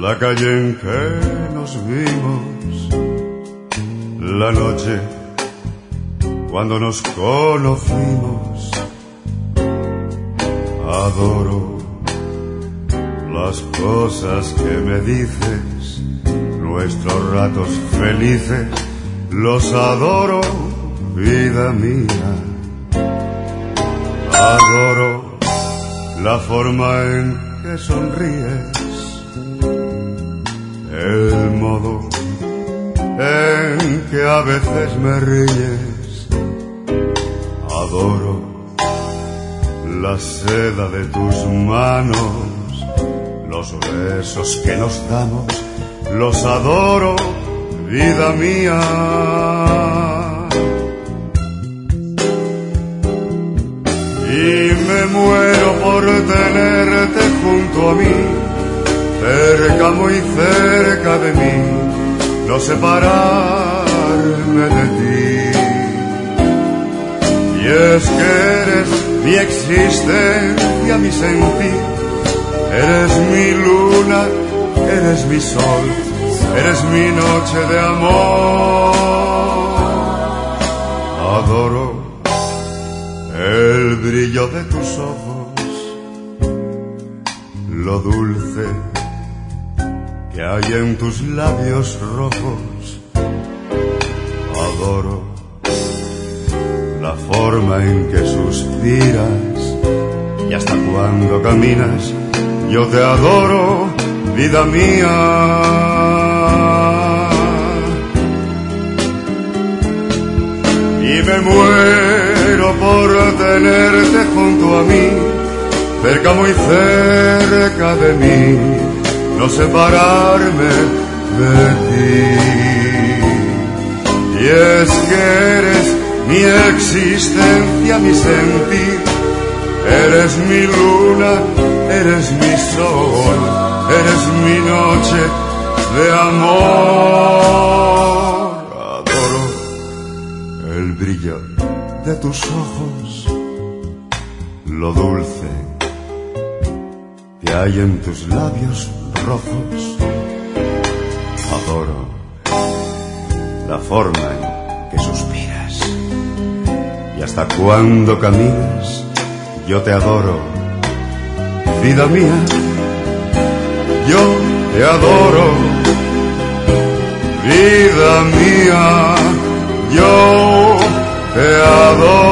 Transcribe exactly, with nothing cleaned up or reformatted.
la calle en que nos vimos, la noche cuando nos conocimos. Adoro las cosas que me dices, nuestros ratos felices, los adoro, vida mía. Adoro la forma en que sonríes, el modo en que a veces me ríes. Adoro la seda de tus manos, los besos que nos damos, los adoro, vida mía. Y me muero por tenerte junto a mí, cerca, muy cerca de mí, no separarme de ti. Y es que eres mi existencia, mi sentir, eres mi luna, eres mi sol, eres mi noche de amor. Adoro el brillo de tus ojos, lo dulce que hay en tus labios rojos. Adoro la forma en que suspiras y hasta cuando caminas. Yo te adoro, vida mía. Y me muero por tenerte junto a mí, cerca, muy cerca de mí, no separarme de ti. Y es que eres mi existencia, mi sentir, eres mi luna, eres mi sol, eres mi noche de amor. Adoro el brillo de tus ojos, lo dulce que hay en tus labios rojos. Adoro la forma en que suspiras y hasta cuando caminas. Yo te adoro, vida mía, yo te adoro, vida mía, yo te adoro.